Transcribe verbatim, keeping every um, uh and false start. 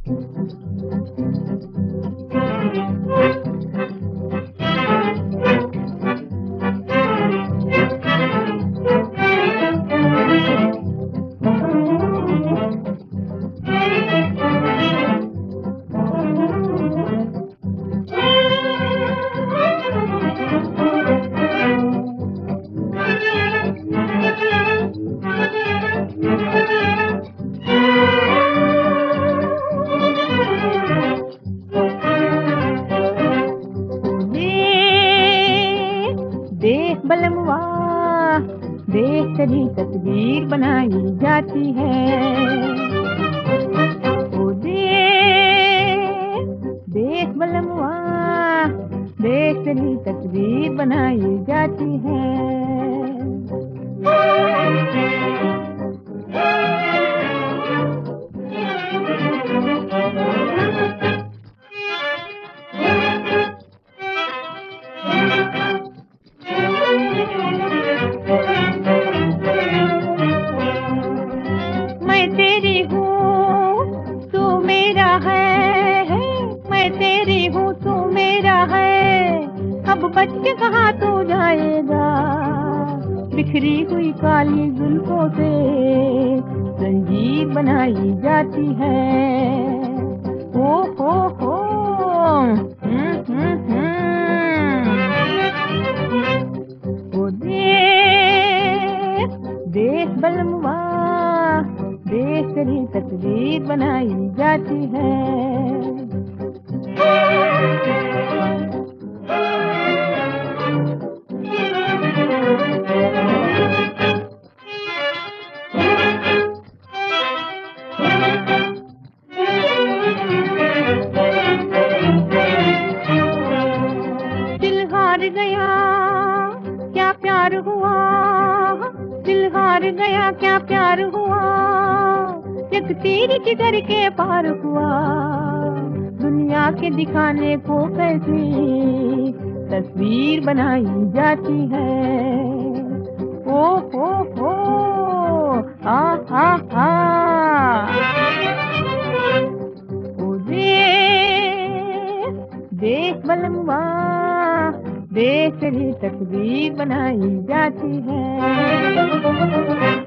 देख बलमवा, देख तेरी तस्वीर बनाई जाती है। ओ देख, देख बलमवा, देख तेरी तस्वीर बनाई जाती है। मैं तेरी हूँ तू मेरा है, मैं तेरी हूँ तू मेरा है। अब बच के कहाँ तू जाएगा, बिखरी हुई काली जुल्फों से जंजीर बनाई जाती है। ओ हो हो हम्म हम्म हम्म। ओ देख, देख बलमवा, देख तेरी तस्वीर बनाई जाती है। दिल हार गया क्या प्यार हुआ, दिल हार गया क्या प्यार हुआ। एक तीर जिगर के पार हुआ, दुनिया के दिखाने को कैसी तस्वीर बनाई जाती है। ओ हो हो आ हा हा। ओ देख, देख बलमवा, देख तेरी तस्वीर बनाई जाती है।